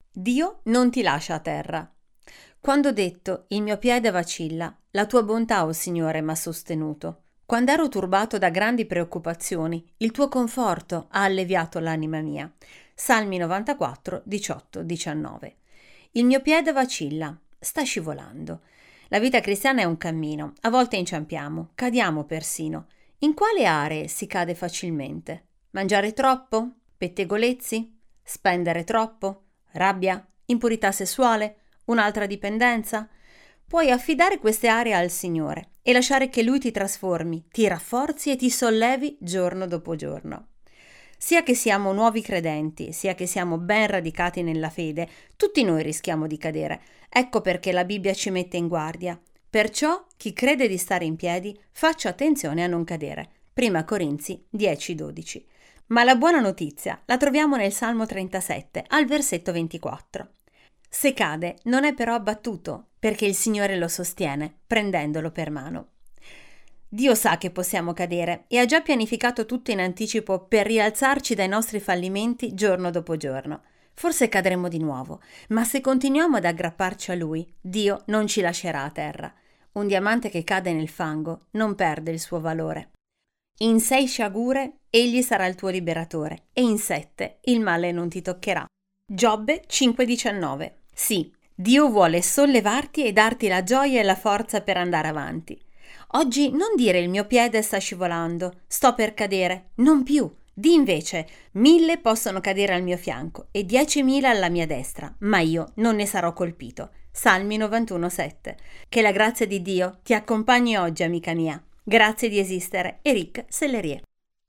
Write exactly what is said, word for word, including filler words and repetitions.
Dio non ti lascia a terra. Quando ho detto il mio piede vacilla, la tua bontà, o Signore, m'ha sostenuto. Quando ero turbato da grandi preoccupazioni, il tuo conforto ha alleviato l'anima mia. Salmi novantaquattro, diciotto diciannove. Il mio piede vacilla, sta scivolando. La vita cristiana è un cammino, a volte inciampiamo, cadiamo persino. In quale aree si cade facilmente? Mangiare troppo? Pettegolezzi? Spendere troppo? Rabbia? Impurità sessuale? Un'altra dipendenza? Puoi affidare queste aree al Signore e lasciare che Lui ti trasformi, ti rafforzi e ti sollevi giorno dopo giorno. Sia che siamo nuovi credenti, sia che siamo ben radicati nella fede, tutti noi rischiamo di cadere. Ecco perché la Bibbia ci mette in guardia. Perciò chi crede di stare in piedi faccia attenzione a non cadere. Prima Corinzi dieci dodici. Ma la buona notizia la troviamo nel Salmo trentasette, al versetto ventiquattro. Se cade, non è però abbattuto, perché il Signore lo sostiene, prendendolo per mano. Dio sa che possiamo cadere e ha già pianificato tutto in anticipo per rialzarci dai nostri fallimenti giorno dopo giorno. Forse cadremo di nuovo, ma se continuiamo ad aggrapparci a Lui, Dio non ci lascerà a terra. Un diamante che cade nel fango non perde il suo valore. In sei sciagure egli sarà il tuo liberatore e in sette il male non ti toccherà. Giobbe cinque diciannove. Sì, Dio vuole sollevarti e darti la gioia e la forza per andare avanti. Oggi non dire il mio piede sta scivolando, sto per cadere, non più. Di invece, mille possono cadere al mio fianco e diecimila alla mia destra, ma io non ne sarò colpito. Salmi novantuno sette. Che la grazia di Dio ti accompagni oggi, amica mia. Grazie di esistere. Eric Sellerie.